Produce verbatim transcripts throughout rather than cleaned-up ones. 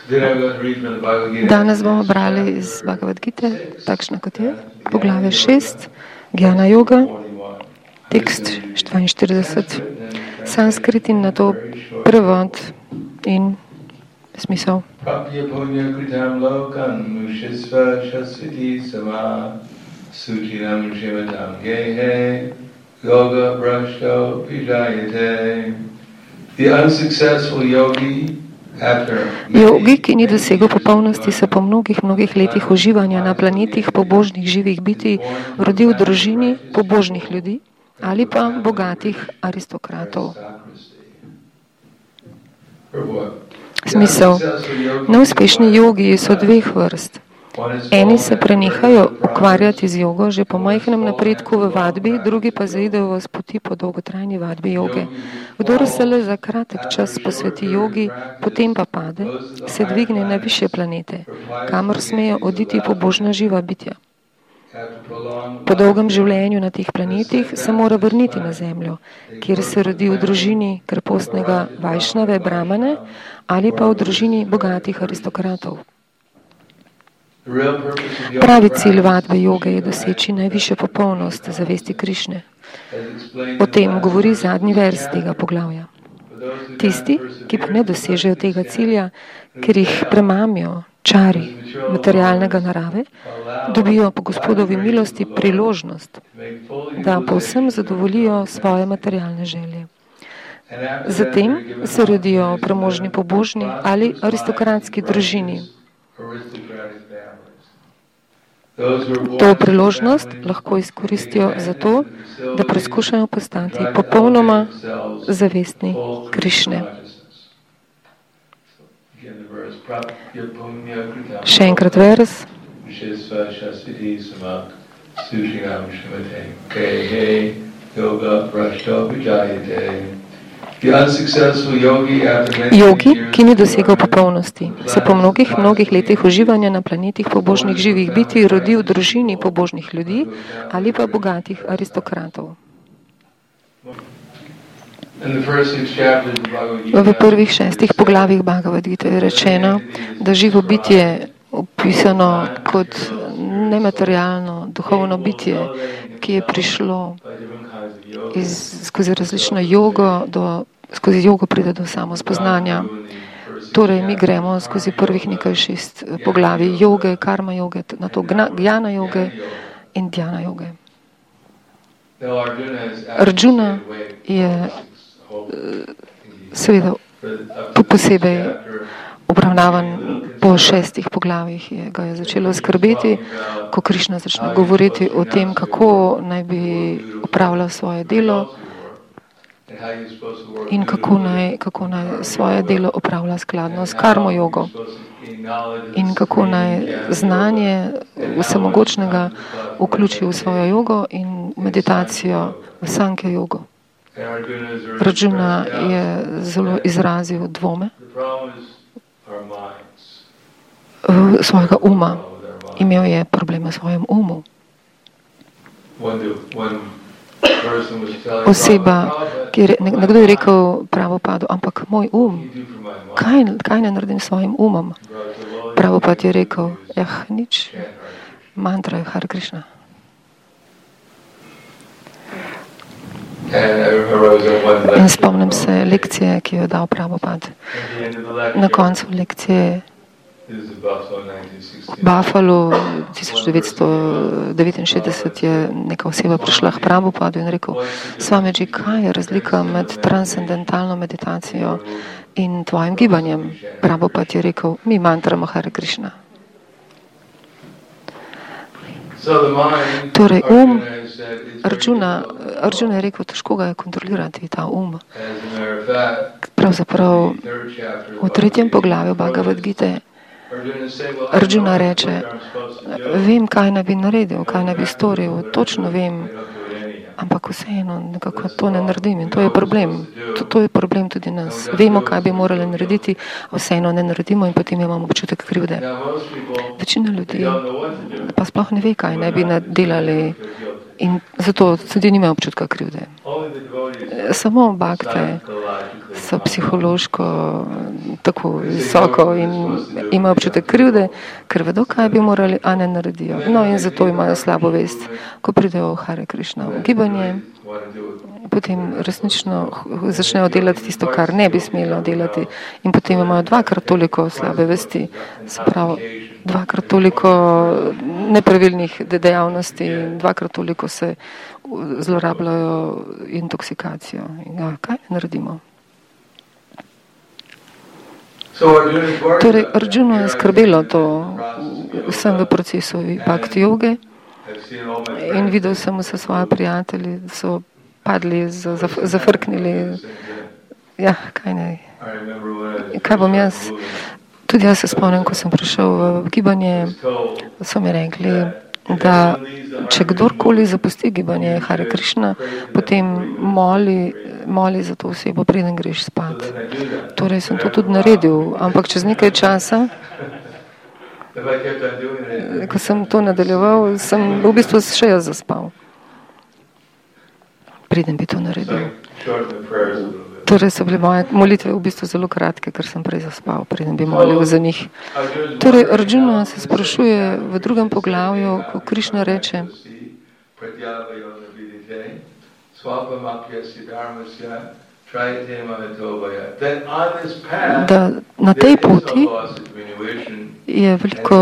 Danes bomo brali iz Bhagavad Gite, takšna kot je, poglavje šest, Jnana Yoga, tekst štiriinštirideset, sanskrit in na to prevod in smisel. The unsuccessful yogi, Jogi, ki ni dosegel popolnosti, se po mnogih, mnogih letih uživanja na planetih pobožnih živih bitij rodi v družini pobožnih ljudi ali pa bogatih aristokratov. Smisel. Neuspešni jogi so dveh vrst. Eni se prenehajo ukvarjati z jogo že po majhnem napredku v vadbi, drugi pa zaidejo v poti po dolgotrajni vadbi joge. Kdor se le za kratek čas posveti jogi, potem pa pade, se dvigne na višje planete, kamor smejo oditi pobožna živa bitja. Po dolgem življenju na teh planetih se mora vrniti na zemljo, kjer se rodi v družini krepostnega Vajšnave Brahmane ali pa v družini bogatih aristokratov. Pravi cilj vadbe joge je doseči najvišjo popolnost zavesti Krišne. O tem govori zadnji vers tega poglavja. Tisti, ki pa ne dosežejo tega cilja, ker jih premamijo čari materialnega narave, dobijo po Gospodovi milosti priložnost, da povsem zadovoljijo svoje materialne želje. Zatem se rodijo premožni pobožni ali aristokratski družini. To priložnost lahko izkoristijo za to, da preskušajo postati popolnoma zavestni Krišne. Še enkrat vers. Jogi, ki ni dosegel popolnosti, se po mnogih, mnogih letih uživanja na planetih pobožnih živih bitij rodi v družini pobožnih ljudi ali pa bogatih aristokratov. V prvih šestih poglavjih Bhagavad Gite je rečeno, da živo bitje je opisano kot nematerialno, duhovno bitje, ki je prišlo iz, skozi različno jogo, do, skozi jogo pride do samospoznanja. Torej, mi gremo skozi prvih nekaj šest poglavij joge, karma joge, na to jnana joge in dhyana joge. Arjuna je seveda posebej obravnavan po šestih poglavjih, je, ga je začelo skrbeti, ko Krišna začne govoriti o tem, kako naj bi opravljal svoje delo in kako naj, kako naj svoje delo opravlja skladno s karmo jogo in kako naj znanje vsemogočnega vključi v svojo jogo in meditacijo v sankhya jogo. Arjuna je zelo izrazil dvome svojega uma. Imel je probleme v svojem umu. Oseba, ki je, nekdo je rekel Prabhupadu, ampak moj um, kaj, kaj ne naredim s svojim umom? Prabhupad je rekel, eh, nič, mantra je Hare Krishna. In spomnim se lekcije, ki jo je dal Prabhupad. Na koncu lekcije v Buffalo tisoč devetsto devetinšestdeset je neka oseba prišla k Prabhupadu in rekel, Swamiji, kaj je razlika med transcendentalno meditacijo in tvojim gibanjem? Prabhupad je rekel, mi mantramo Hare Krishna. Torej, um Arjuna, Arjuna je rekel, težko ga je kontrolirati, ta um. Pravzaprav v tretjem poglavju Bhagavad Gite Arjuna reče, vem, kaj naj bi naredil, kaj naj bi storil, točno vem, ampak vseeno nekako to ne naredim in to je problem. To, to je problem tudi nas. Vemo, kaj bi morali narediti, a vseeno ne naredimo in potem imamo občutek krivde. Večina ljudi pa sploh ne ve, kaj naj bi delali, In zato tudi nimajo občutka krivde. Samo bakte so psihološko tako visoko in imajo občutek krivde, ker vedo, kaj bi morali, a ne naredijo. No in zato imajo slabo vest. Ko pridejo v Hare Krishna v gibanje, potem resnično začnejo delati tisto, kar ne bi smelo delati, in potem imajo dvakrat toliko slabe vesti, se pravi, dvakrat toliko nepravilnih dejavnosti in dvakrat toliko se zlorabljajo intoksikacijo. In ja, kaj naredimo? Torej, Arjuna je skrbelo to, sem v procesu bhakti joge in videl sem vse svoje prijatelji, da so padli, zafrknili. Ja, kaj ne? Kaj bom jaz? Tudi jaz se spomnim, ko sem prišel v gibanje, so mi rekli, da če kdorkoli zapusti gibanje Hare Krishna, potem moli, moli za to osebo, preden greš spat. Torej sem to tudi naredil, ampak čez nekaj časa, ko sem to nadaljeval, sem v bistvu še jaz zaspal, preden bi to naredil. Torej so bile moje molitve v bistvu zelo kratke, ker sem prej zaspal, preden bi molil za njih. Torej, Arjuna se sprašuje v drugem poglavju, ko Krišna reče, da na tej poti je veliko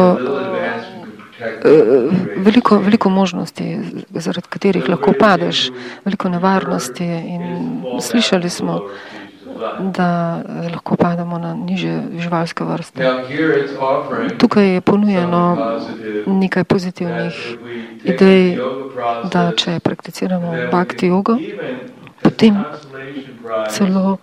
Veliko, veliko možnosti, zaradi katerih lahko padeš, veliko nevarnosti in slišali smo, da lahko padamo na nižje živalske vrste. Tukaj je ponujeno nekaj pozitivnih idej, da če prakticiramo bhakti jogo, potem celo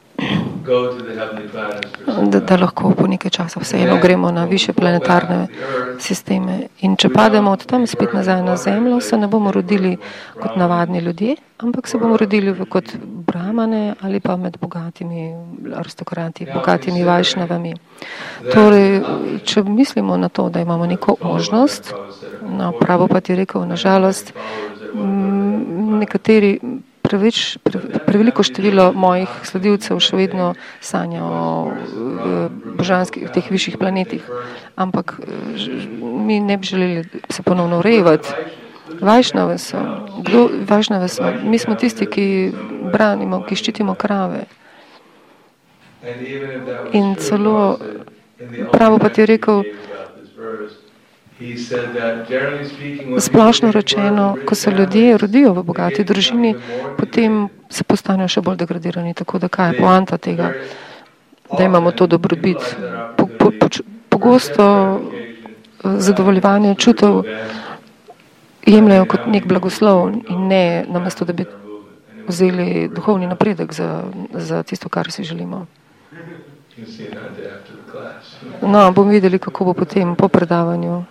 Da, da lahko po nekaj časa vseeno gremo na više planetarne sisteme. In če pademo od tam spet nazaj na Zemljo, se ne bomo rodili kot navadni ljudje, ampak se bomo rodili kot brahmane ali pa med bogatimi aristokrati, bogatimi vajšnavami. Torej, če mislimo na to, da imamo neko možnost, no, Prabhupada je rekel, nažalost, nekateri Preveč, pre, preveliko število mojih sledilcev še vedno sanja o božanskih, teh višjih planetih. Ampak mi ne bi želeli se ponovno urejevati. Vajšnave so. Kdo, vajšnave so. Mi smo tisti, ki branimo, ki ščitimo krave. In celo Prabhupada je rekel, splošno rečeno, ko se ljudje rodijo v bogati družini, potem se postanejo še bolj degradirani. Tako da kaj je poanta tega, da imamo to dobrobit. Po, po, po, pogosto zadovoljevanje čutov jemljajo kot nek blagoslov in ne namesto, da bi vzeli duhovni napredek za, za tisto, kar si želimo. No, bomo videli, kako bo potem po predavanju.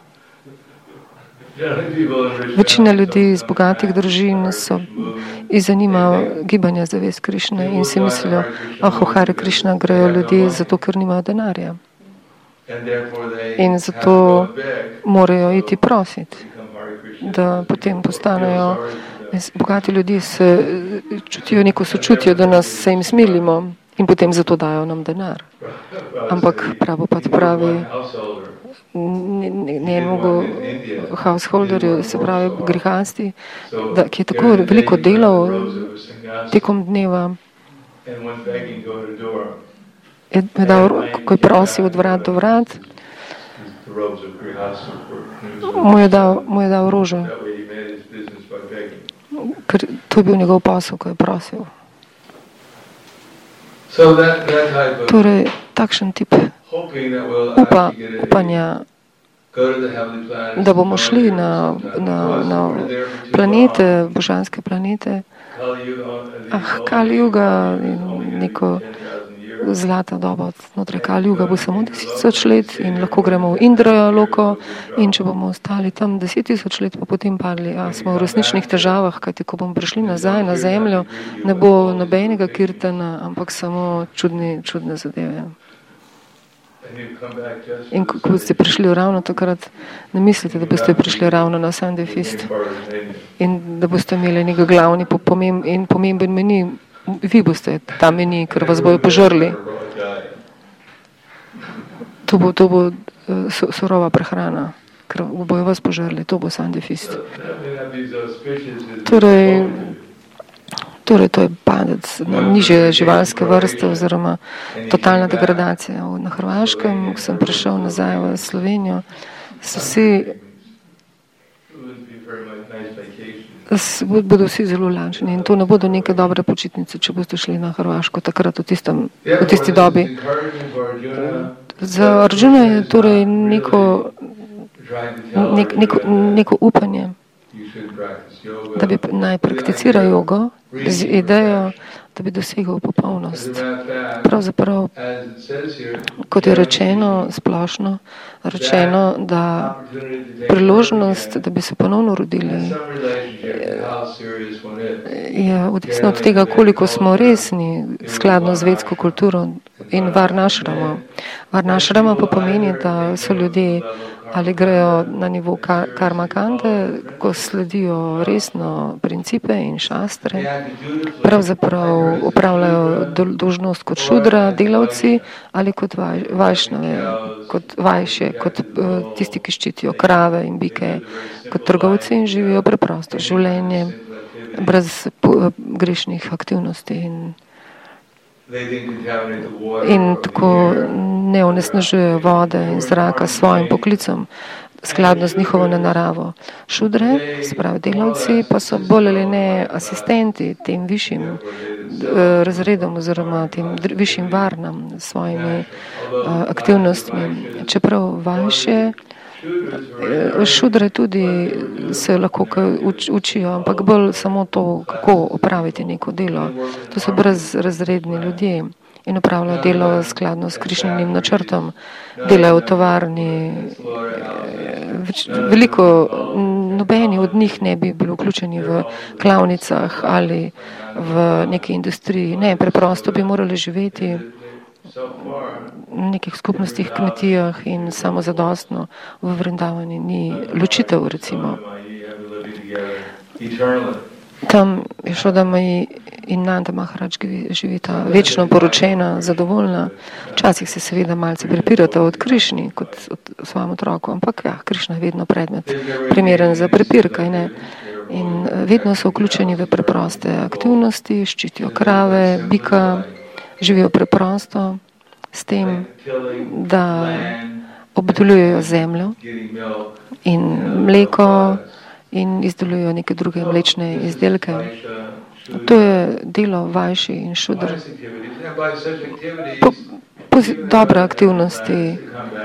Večina ljudi iz bogatih družin so jih zanima gibanje zavest Krišne in si mislijo, ah, v Hare Krišna grejo ljudje zato, ker nimajo denarja. In zato morajo iti prositi, da potem postanejo, bogati ljudje se čutijo neko sočutje, da nas se jim smilimo in potem zato dajo nam denar. Ampak Prabhupada pravi, ne, ne, ne mogo householderju, se pravi grihasti, da, ki je tako veliko delal tekom dneva, je dal, ko je prosil od vrat do vrat, mu je dal, mu je dal rožo, ker to je bil njegov posel, ko je prosil. Torej, takšen tip upa, upanja, da bomo šli na, na, na planete, božanske planete, ah, Kali Juga in neko zlata doba znotraj Kali Juga bo samo deset tisoč let in lahko gremo v Indra loko in če bomo ostali tam deset tisoč let, pa potem padli, a smo v resničnih težavah, kajti ko bomo prišli nazaj na Zemljo, ne bo nobenega kirtana, ampak samo čudne, čudne zadeve. In ko boste prišli ravno takrat, ne mislite, da boste prišli ravno na Sunday Feast in da boste imeli nekaj glavni pomemb, in pomemben meni, vi boste ta meni, ker vas bojo požrli. To bo, to bo uh, surova prehrana, ker bojo vas požrli, to bo Sunday Feast. Torej, torej to je padec na nižje živalske vrste oziroma totalna degradacija. Na Hrvaškem, ko sem prišel nazaj v Slovenijo, so vsi, bodo vsi zelo lačni in to ne bodo neke dobre počitnice, če boste šli na Hrvaško takrat v, tistem, v tisti dobi. Za Arjuna je torej neko, nek, neko, neko upanje, da bi naj prakticira jogo z idejo, da bi dosegel popolnost. Pravzaprav, kot je rečeno, splošno rečeno, da priložnost, da bi se ponovno rodili, je odvisno od tega, koliko smo resni skladno z vedsko kulturo in varnašrama. Varnašrama pa pomeni, da so ljudje ali grejo na nivo karma kande, ko sledijo resno principe in šastre, pravzaprav upravljajo dolžnost kot šudra, delavci, ali kot vajšnave, kot vajše, kot tisti, ki ščitijo krave in bike, kot trgovci in živijo preprosto življenje, brez grešnih aktivnosti in in tako ne onesnažujejo vode in zraka s svojim poklicom, skladno z njihovo naravo. Šudre, spravi delavci, pa so bolj ali ne asistenti tem višjim razredom oziroma tem višjim varnam s svojimi aktivnostmi. Čeprav vajše, šudre tudi se lahko učijo, ampak bolj samo to, kako opraviti neko delo. To so brezrazredni ljudje in opravljajo delo skladno s Krišninim načrtom. Delajo v tovarni. Veliko, nobeni od njih ne bi bili vključeni v klavnicah ali v neki industriji. Ne, preprosto bi morali živeti v nekih skupnostih, kmetijah in samozadostno v Vrindavani ni ločitev, recimo. Tam Ješoda in Nanda Maharaj živita večno poročena, zadovoljna. Včasih se seveda malce prepirata od Krišni, kot od svojemu otroku, ampak ja, Krišna je vedno predmet primeren za prepir, kaj ne. In vedno so vključeni v preproste aktivnosti, ščitijo krave, bika, živijo preprosto s tem, da obdelujejo zemljo in mleko in izdelujejo neke druge mlečne izdelke. To je delo vajši in šudr. Po, po dobre aktivnosti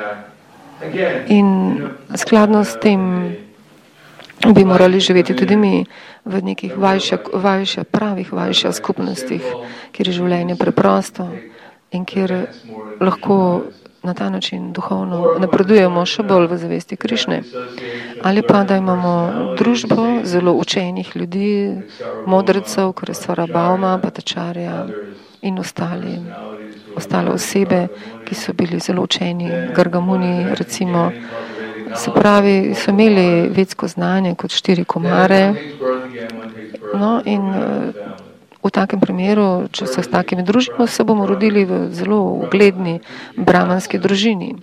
in skladno s tem bi morali živeti tudi mi v nekih vajša, vajša, pravih vajša skupnostih, kjer je življenje preprosto in kjer lahko na ta način duhovno napredujemo še bolj v zavesti Krišne. Ali pa, da imamo družbo zelo učenih ljudi, modrecev, Kresvara Bauma, Bhattacharya in ostali, ostale osebe, ki so bili zelo učeni, Gargamuni, recimo. Se pravi, so imeli vedsko znanje kot štiri komare. No, in v takem primeru, če se s takimi družimo, se bomo rodili v zelo ugledni brahmanski družini.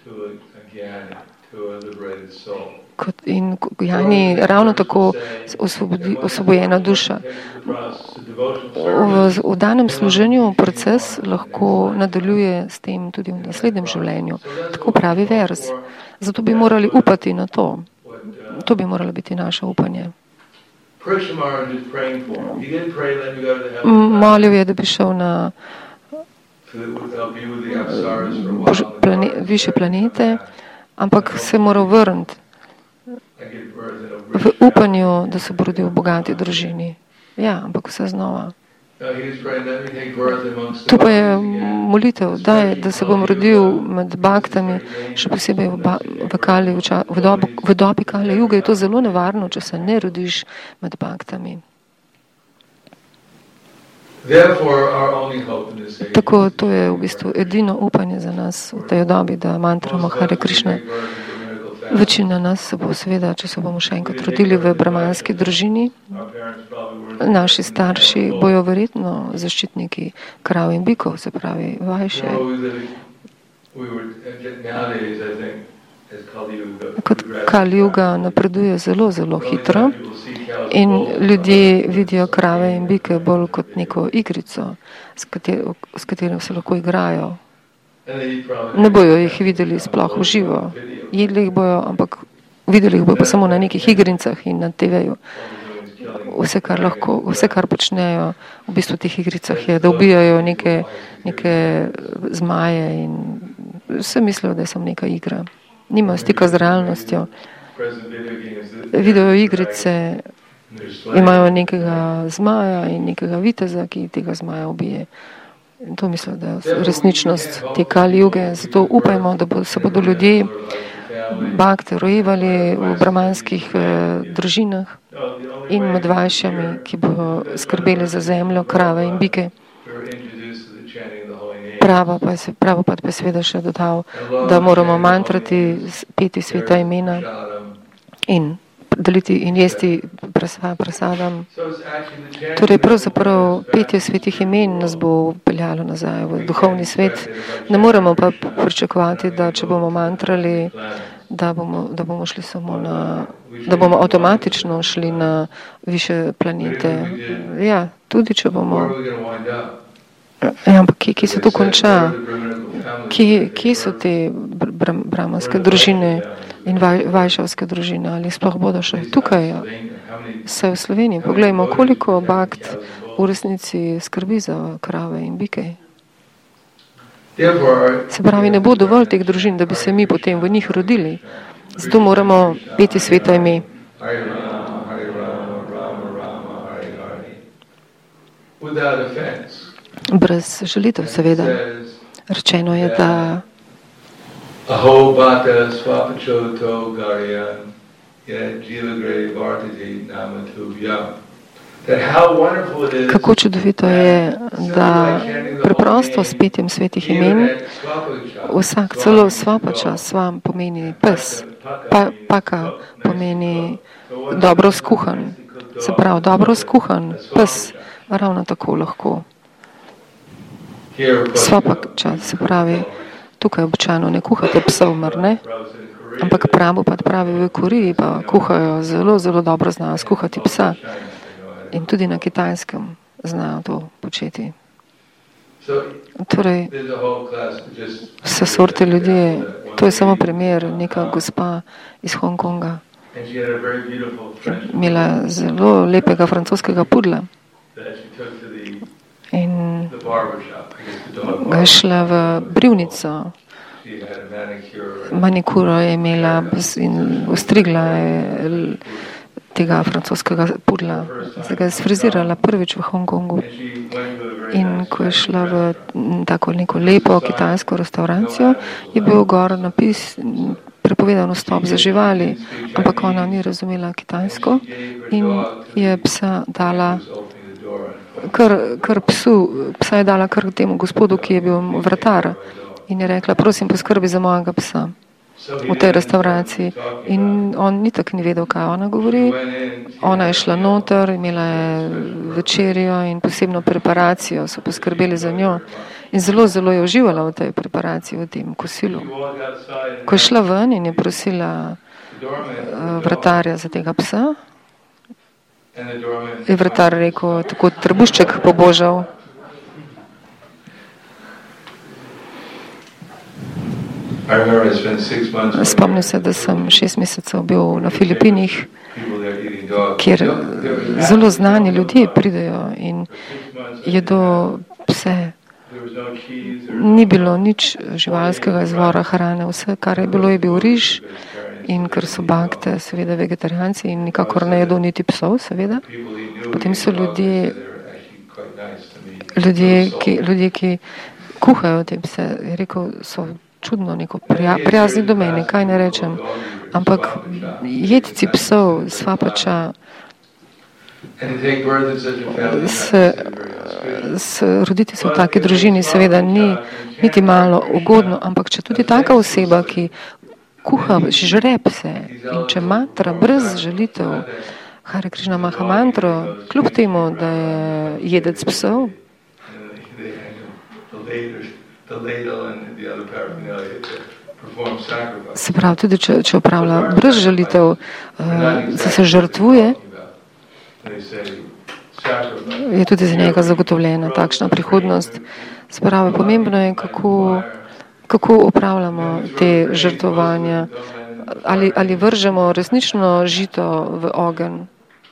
Kot in Jani ravno tako osvobodi, osvobojena duša. V, v danem služenju proces lahko nadaljuje s tem tudi v naslednjem življenju. Tako pravi vers. Zato bi morali upati na to. To bi moralo biti naše upanje. Molil je, da bi šel na plane, više planete, ampak se moral vrniti v upanju, da se bo rodil v bogati družini. Ja, ampak vse znova. Tu pa je molitev, da, da se bom rodil med baktami, še posebej v, ba, v, kali, v, ča, v, dobi, v dobi Kali Juge. Je to zelo nevarno, če se ne rodiš med baktami. Tako, to je v bistvu edino upanje za nas v tej dobi, da mantramo Hare Krishna. Večina nas se bo seveda, če se bomo še enkrat rodili v brahmanski družini, naši starši bojo verjetno zaščitniki krav in bikov, se pravi vajše. Kot Kali Yuga napreduje zelo, zelo hitro in ljudje vidijo krave in bike bolj kot neko igrico, s katero, s katero se lahko igrajo. Ne bojo jih videli sploh v živo. Jedli jih bojo, ampak videli jih bojo pa samo na nekih igrincah in na te veju. Vse, kar lahko, vse, kar počnejo v bistvu v teh igricah je, da ubijajo neke, neke zmaje in vse mislijo, da je samo neka igra. Nimajo stika z realnostjo. Vidijo igrice, imajo nekega zmaja in nekega viteza, ki tega zmaja ubije. In to mislim, da je resničnost te Kali Yuge. Zato upajmo, da bo, se bodo ljudje bhakti rojevali v brahmanskih eh, družinah in med vajšami, ki bodo skrbeli za zemljo, krave in bike. Pravo pa je, pravo pa je seveda še dodal, da moramo mantrati, peti sveta imena in deliti in jesti prasadam. Torej, pravzaprav petje svetih imen nas bo peljalo nazaj v duhovni svet. Ne moremo pa pričakovati, da če bomo mantrali, da bomo, da bomo šli samo na, da bomo avtomatično šli na više planete. Ja, tudi če bomo. Ja, ampak kje, kje se to konča? Kje, kje so te br brahmanske družine in vaj, vajšavske družine? Ali sploh bodo še tukaj? Se v Sloveniji. Poglejmo, koliko bhakt v resnici skrbi za krave in bike. Se pravi, ne bo dovolj teh družin, da bi se mi potem v njih rodili. Zato moramo peti sveta ime. Brez žalitev, seveda. Rečeno je, da Aho bhata swapachoto garyan yet jivagre vartiti namatubhyam. Kako čudovito je, da preprosto s petjem svetih imen vsak, celo svapača, svam pomeni pes, pa, paka pomeni dobro skuhan, se pravi dobro skuhan pes, ravno tako lahko. Svapača, se pravi, tukaj običajno ne kuhate psov, mar ne? Ampak Prabhupada pravi, v Koreji pa kuhajo, zelo, zelo dobro znajo skuhati psa. In tudi na Kitajskem znajo to početi. Torej, vse sorte ljudje, to je samo primer, neka gospa iz Hongkonga, imela zelo lepega francoskega pudla in ga je šla v brivnico, manikuro je imela in ostrigla je tega francoskega pudla. Zdaj ga je sfrizirala prvič v Hongkongu. In ko je šla v tako neko lepo kitajsko restauracijo, je bil gor napis prepovedan vstop za živali, ampak ona ni razumela kitajsko in je psa dala kar, kar psu, psa je dala kar temu gospodu, ki je bil vratar in je rekla, prosim, poskrbi za mojega psa v tej restauraciji. In on ni tak ni vedel, kaj ona govori. Ona je šla noter, imela je večerjo in posebno preparacijo, so poskrbeli za njo. In zelo, zelo je uživala v tej preparaciji, v tem kosilu. Ko je šla ven in je prosila vratarja za tega psa, je vratar rekel, tako trebušček pobožal. Spomnim se, da sem šest mesecev bil na Filipinih, kjer zelo znani ljudje pridejo in jedo pse. Ni bilo nič živalskega izvora hrane, vse, kar je bilo, je bil riž in ker so bhakte, seveda vegetarijanci in nikakor ne jedo niti psov, seveda. Potem so ljudje, ljudje, ki, ljudje, ki kuhajo te pse, je rekel, so čudno, neko prija, prijazni do mene, kaj ne rečem. Ampak jedci psov, svapača, se roditi se v taki družini seveda ni niti malo ugodno, ampak če tudi taka oseba, ki kuha žreb se in če matra brez želitev Hare Krišna Maha mantro, kljub temu, da je jedec psov, se pravi, tudi če, če upravlja brez želitev, da se žrtvuje, je tudi za njega zagotovljena takšna prihodnost. Se pravi, pomembno je, kako, kako upravljamo te žrtvovanja, ali, ali vržemo resnično žito v ogenj,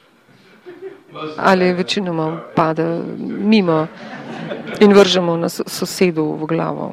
ali večinoma pade mimo in vržemo na sosedu v glavo.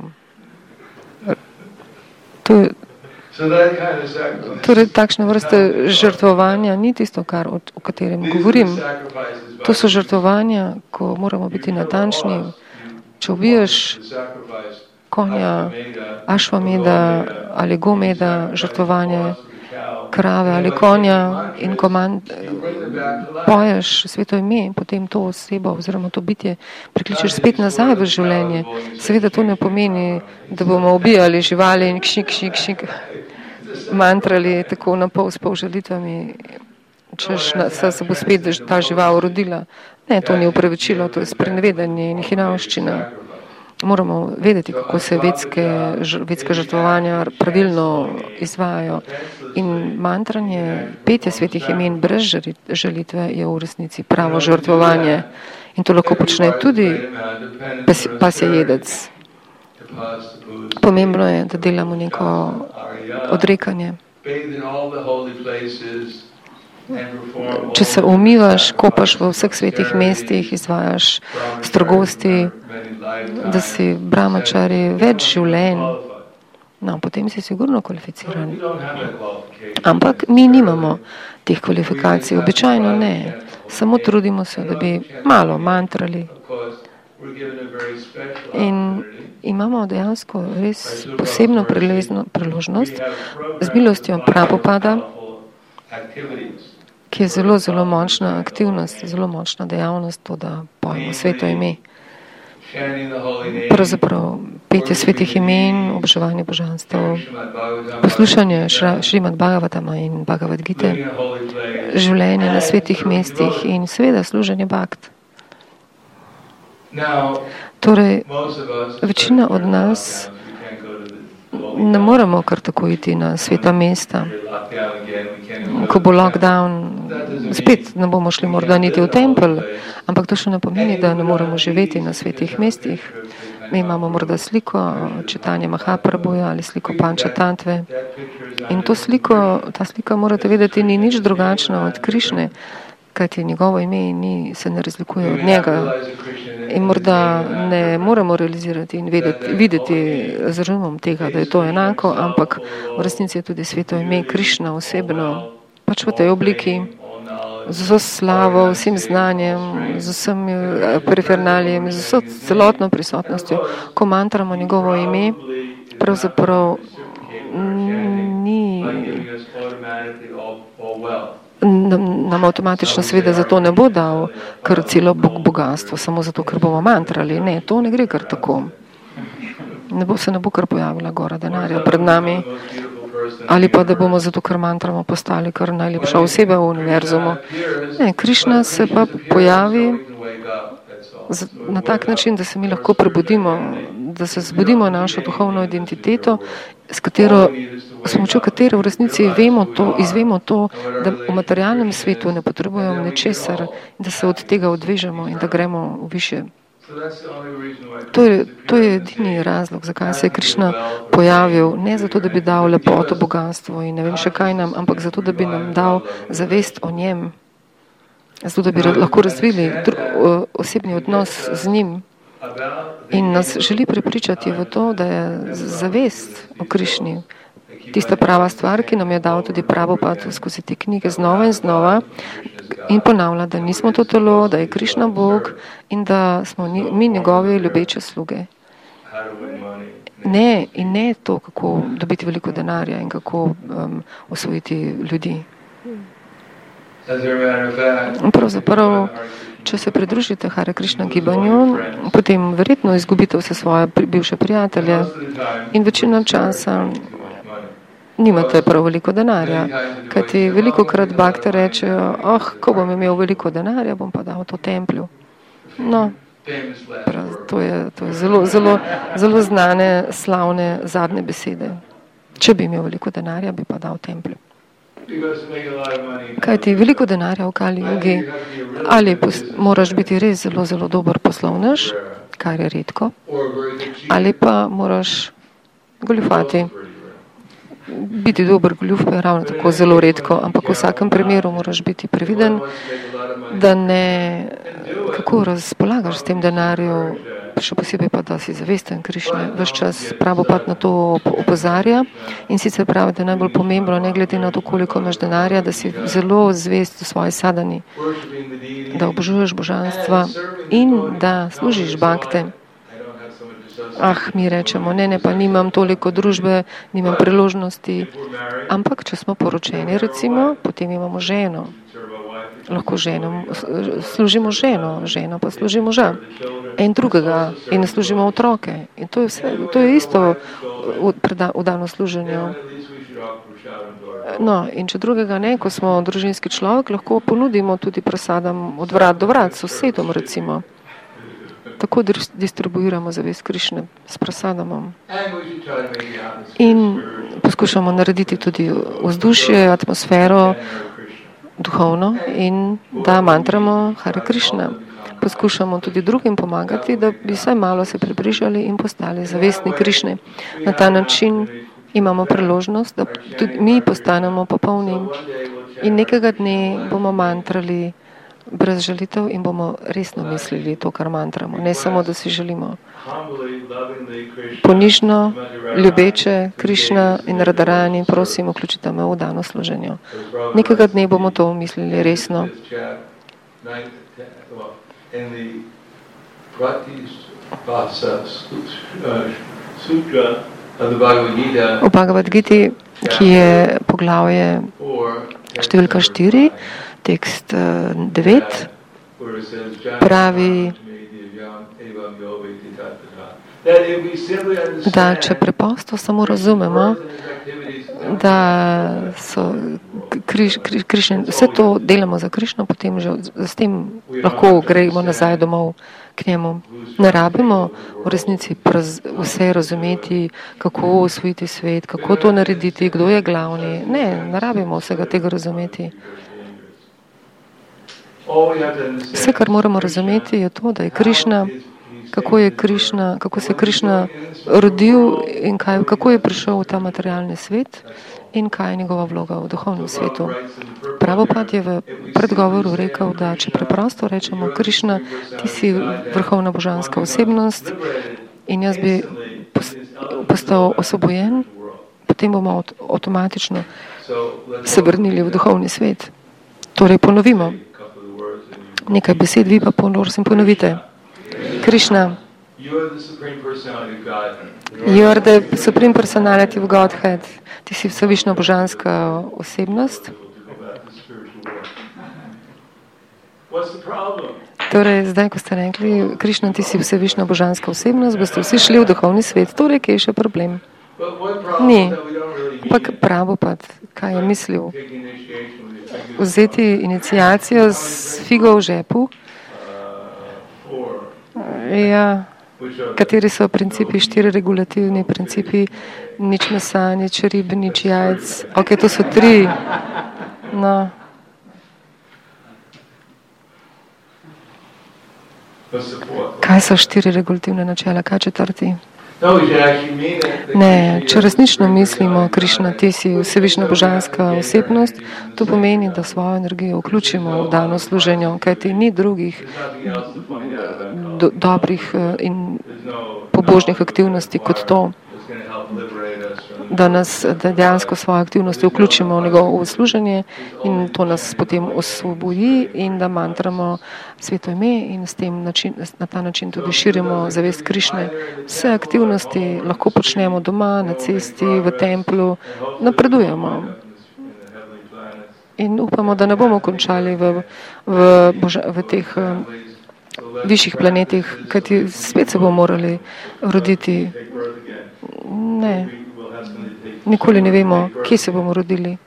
To je, torej, takšne vrste žrtvovanja ni tisto, kar, o, o katerem govorim. To so žrtvovanja, ko moramo biti natančni. Če ubiješ konja, ašvameda ali gomeda, žrtvovanje krave ali konja in ko man, poješ sveto ime, potem to osebo oziroma to bitje prikličeš spet nazaj v življenje. Seveda to ne pomeni, da bomo ubijali živali in kšik, kšik, kšik, mantrali tako na pol s pol žalitvami, češ se, se bo spet ta žival rodila. Ne, to ni upravičilo, to je sprenevedanje in hinavščina. Moramo vedeti, kako se vedske, vedske žrtvovanja pravilno izvajajo. In mantranje, petje svetih imen brez žalitve je v resnici pravo žrtvovanje. In to lahko počne tudi pasjejedec. Pomembno je, da delamo neko odrekanje. Če se umivaš, kopaš v vseh svetih mestih, izvajaš strogosti, da si brahmačari več življenj, no, potem si sigurno kvalificiran. Ampak mi nimamo teh kvalifikacij, običajno ne. Samo trudimo se, da bi malo mantrali. In imamo dejansko res posebno priložnost z milostjo Prabhupada, ki je zelo, zelo močna aktivnost, zelo močna dejavnost, to, da pojmo sveto ime. Pravzaprav petje svetih imen, obževanje božanstev, poslušanje Šrimad Bhagavatama in Bhagavad Gite, življenje na svetih mestih in seveda služenje bhakt. Torej, večina od nas ne moremo kar tako iti na sveta mesta. Ko bo lockdown, spet ne bomo šli morda niti v tempelj, ampak to še ne pomeni, da ne moremo živeti na svetih mestih. Mi imamo morda sliko čitanja Mahaprabhuja ali sliko Panča Tantve. In to sliko, ta slika, morate vedeti, ni nič drugačna od Krišne, kajti njegovo ime ni, se ne razlikuje od njega. In morda ne moremo realizirati in vedeti, videti z razumom tega, da je to enako, ampak v resnici je tudi sveto ime Krišna osebno, pač v tej obliki, z vso slavo, vsem znanjem, z vsem perifernalijem, z vso celotno prisotnostjo. Ko mantramo njegovo ime, pravzaprav ni... nam avtomatično seveda zato ne bo dal kar celo bogatstvo, samo zato, ker bomo mantrali. Ne, to ne gre kar tako. Ne bo, se ne bo kar pojavila gora denarja pred nami. Ali pa, da bomo zato, ker mantramo, postali kar najlepša oseba v univerzumu. Ne, Krišna se pa pojavi na tak način, da se mi lahko prebudimo, da se zbudimo našo duhovno identiteto, s katero, s pomočjo katere v resnici vemo to, izvemo to, da v materialnem svetu ne potrebujemo ničesar, da se od tega odvežemo in da gremo v više. To je, to je edini razlog, zakaj se je Krišna pojavil. Ne zato, da bi dal lepoto, bogatstvo in ne vem še kaj nam, ampak zato, da bi nam dal zavest o njem. Zato, da bi lahko razvili osebni odnos z njim. In nas želi prepričati v to, da je zavest o Krišni tista prava stvar, ki nam je dal tudi Prabhupada skozi te knjige znova in znova in ponavlja, da nismo to telo, da je Krišna Bog in da smo mi njegovi ljubeče sluge. Ne, in ne to, kako dobiti veliko denarja in kako um, osvojiti ljudi. Pravzaprav Če se pridružite Hare Krishna gibanju, potem verjetno izgubite vse svoje bivše prijatelje in večino časa nimate prav veliko denarja, kajti veliko krat bakte rečejo, oh, ko bom imel veliko denarja, bom pa dal to templju. No, to je, to je zelo, zelo, zelo znane, slavne zadnje besede. Če bi imel veliko denarja, bi pa dal templju. Kajti veliko denarja v Kali Jugi, ali moraš biti res zelo, zelo dober poslovnež, kar je redko, ali pa moraš goljufati. Biti dober goljuf pa je ravno tako zelo redko, ampak v vsakem primeru moraš biti previden, da ne, kako razpolagaš s tem denarjem, še posebej pa, da si zavesten Krišne. Ves čas Prabhupada na to opozarja in sicer pravi, da je najbolj pomembno, ne glede na to, koliko imaš denarja, da si zelo zvest v svoji sadani, da obožuješ božanstva in da služiš bakte. Ah, mi rečemo, ne, ne, pa nimam toliko družbe, nimam priložnosti. Ampak, če smo poročeni, recimo, potem imamo ženo. Lahko ženo, služimo ženo, ženo pa služi moža. En drugega in ne služimo otroke. In to je vse, to je isto v dano služenju. No, in če drugega ne, ko smo družinski človek, lahko ponudimo tudi prasadam od vrat do vrat, sosedom recimo. Tako distribuiramo zavest Krišne s prasadamom. In poskušamo narediti tudi vzdušje, atmosfero, duhovno in da mantramo Hare Krišna. Poskušamo tudi drugim pomagati, da bi vsaj malo se približali in postali zavestni Krišne. Na ta način imamo priložnost, da tudi mi postanemo popolni in nekega dne bomo mantrali brez žalitev in bomo resno mislili to, kar mantramo. Ne samo, da si želimo. Ponižno, ljubeče, Krišna in Radharani, prosim, vključite me v dano služenje. Nekega dne bomo to mislili resno. V Bhagavad Giti, ki je poglavje številka štiri, tekst devet, pravi, da če preprosto samo razumemo, da so križ, križ, Krišne, vse to delamo za Krišno, potem že s tem lahko gremo nazaj domov k njemu. Ne rabimo v resnici vse razumeti, kako osvojiti svet, kako to narediti, kdo je glavni. Ne, ne rabimo vsega tega razumeti. Vse, kar moramo razumeti, je to, da je Krišna, kako je Krišna, kako se je Krišna rodil in kaj, kako je prišel v ta materialni svet in kaj je njegova vloga v duhovnem svetu. Prabhupada je v predgovoru rekel, da če preprosto rečemo Krišna, ti si vrhovna božanska osebnost in jaz bi postal osvobojen, potem bomo avtomatično se vrnili v duhovni svet. Torej ponovimo nekaj besed, vi pa prosim ponovite. Krišna, you are the supreme personality of Godhead. Ti si vsevišna božanska osebnost. Torej, zdaj, ko ste rekli, Krišna, ti si vsevišna božanska osebnost, boste vsi šli v duhovni svet. Torej, kje je še problem? Ni. Ampak Prabhupada, kaj je mislil? Vzeti iniciacijo s figo v žepu? Ja, kateri so principi, štiri regulativni principi, nič mesa, nič rib, nič jajc. Ok, to so tri. No. Kaj so štiri regulativne načela? Kaj četrti? Ne, če resnično mislimo, Krišna, ti si vsevišna božanska osebnost, to pomeni, da svojo energijo vključimo v dano služenje, kajti ni drugih do, dobrih in pobožnih aktivnosti kot to, da nas da dejansko svoje aktivnosti vključimo v njegovo služenje in to nas potem osvobodi in da mantramo sveto ime in s tem način, na ta način tudi širimo zavest Krišne. Vse aktivnosti lahko počnemo doma, na cesti, v templju, napredujemo. In upamo, da ne bomo končali v, v, boža, v teh uh, višjih planetih, kajti spet se bomo morali roditi. Ne, nikoli ne vemo, kje se bomo rodili.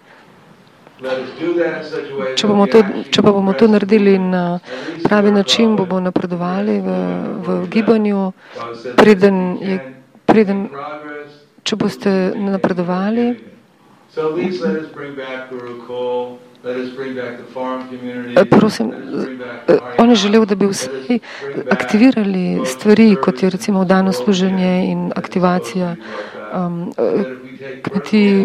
Če, bomo to, če pa bomo to naredili na pravi način, bomo napredovali v, v gibanju, preden, je, preden, če boste napredovali, prosim, on je želel, da bi vsi aktivirali stvari, kot je recimo vdano služenje in aktivacija um, kmetij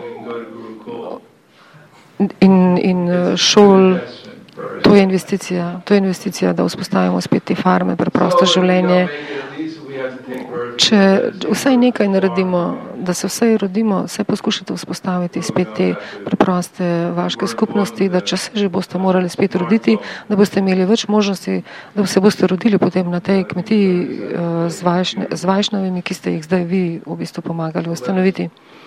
in, in šol. To je investicija, to je investicija, da vzpostavimo spet te farme, preprosto življenje. Če vsaj nekaj naredimo, da se vsaj rodimo, vsaj poskušate vzpostaviti spet te preproste vaške skupnosti, da če se že boste morali spet roditi, da boste imeli več možnosti, da se boste rodili potem na tej kmetiji z, vajšne, z Vajšnavimi, ki ste jih zdaj vi v bistvu pomagali ustanoviti.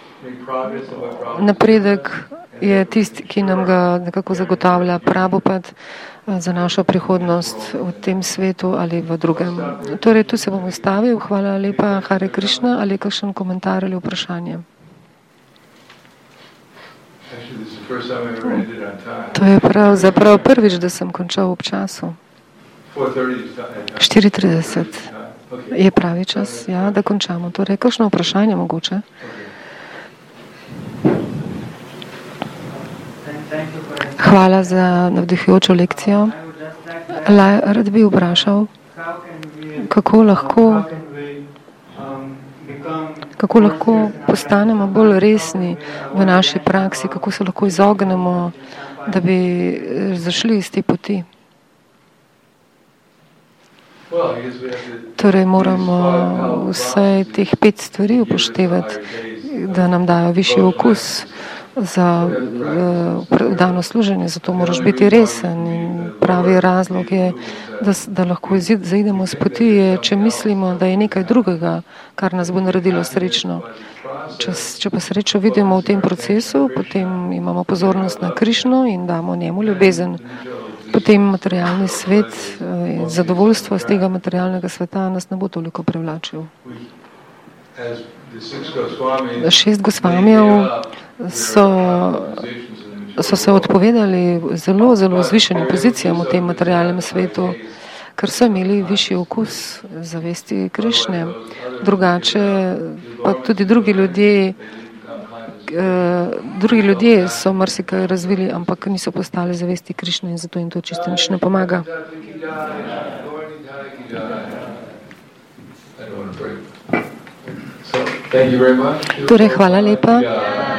Napredek je tisti, ki nam ga nekako zagotavlja Prabhupada za našo prihodnost v tem svetu ali v drugem. Torej, tu se bom ustavil. Hvala lepa, Hare Krishna. Ali kakšen komentar ali vprašanje? To je pravzaprav prvič, da sem končal ob času. štiri trideset je pravi čas, ja, da končamo. Torej, kakšno vprašanje mogoče? Hvala za navdihujočo lekcijo. Rad bi vprašal, kako lahko, kako lahko postanemo bolj resni v naši praksi, kako se lahko izognemo, da bi zašli iz te poti. Torej moramo vse teh pet stvari upoštevati, da nam dajo višji okus za uh, dano služenje, zato moraš biti resen in pravi razlog je, da, da lahko izid, zaidemo z poti, je, če mislimo, da je nekaj drugega, kar nas bo naredilo srečno. Če, če pa srečo vidimo v tem procesu, potem imamo pozornost na Krišno in damo njemu ljubezen. Potem materialni svet, uh, zadovoljstvo z tega materialnega sveta nas ne bo toliko privlačil. Šest Gosvamijev so, so se odpovedali zelo, zelo zvišenim pozicijam v tem materialnem svetu, ker so imeli višji okus zavesti Krišne. Drugače pa tudi drugi ljudje, drugi ljudje so marsikaj razvili, ampak niso postali zavesti Krišne in zato jim to čisto nič ne pomaga. Torej, hvala lepa.